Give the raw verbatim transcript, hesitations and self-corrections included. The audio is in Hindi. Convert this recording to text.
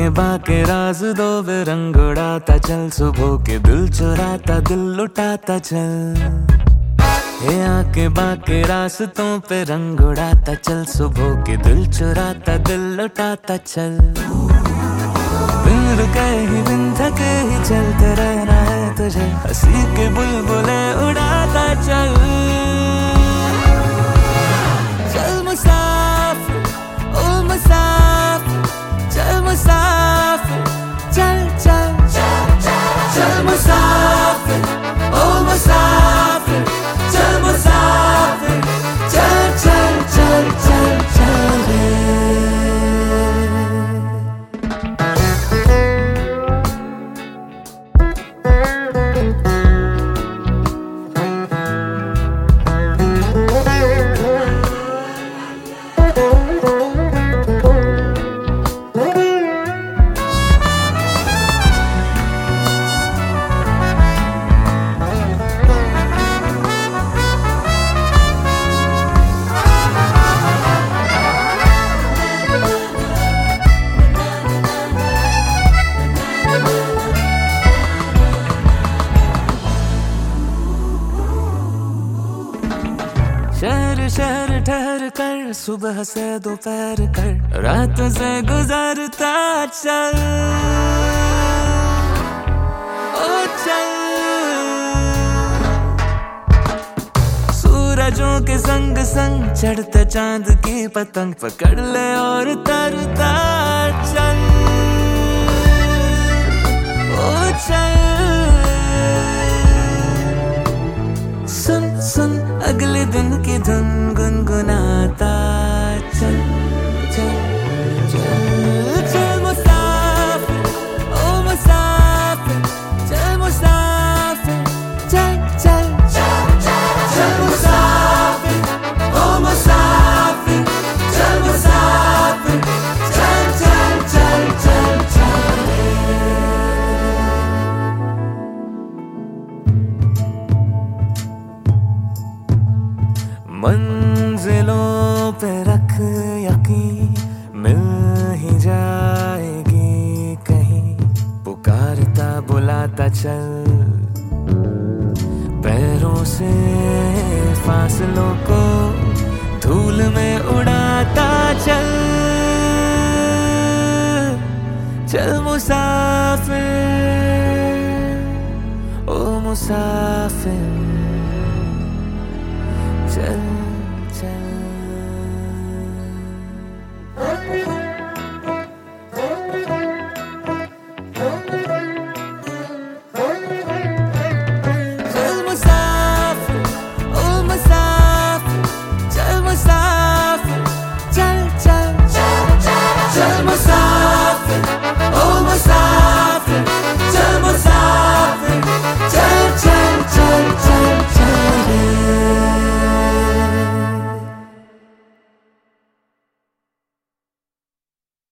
आके बाके राज दो रंग उड़ाता चल, सुबह के दिल चुराता दिल लुटाता चल। हे आके बाके रास्तों पे रंग उड़ाता चल, सुबह के दिल चुराता दिल लुटाता चल। बिन रुके ही बिन थके ही चलते रहना है तुझे, हंसी के बुलबुले उड़ाता चल। चल मुसाफिर ओ मुसाफिर, चल मुसाफिर, चल चल चल मुसाफिर ओ मुसाफिर, चल मुसाफिर, चल चल चल चल चल रे। शहर शहर ठहर कर, सुबह से दोपहर कर, रात से गुजरता चल ओ चल। सूरजों के संग संग चढ़ते चांद की पतंग पकड़ ले और तरता चल ओ चल। सुन सुन अगले दिन की धुन गुनगुनाता चल चल चल चल मुसाफिर ओ मुसाफिर, चल मुसाफिर, चल चल चल मुसाफिर ओ मुसाफिर, चल मुसाफिर, चल चल चल चल चल। मंजिलों पे रख यकीन, मिल ही जाएगी कहीं, पुकारता बुलाता चल। पैरों से फासलों को धूल में उड़ाता चल। चल मुसाफिर ओ मुसाफिर, चल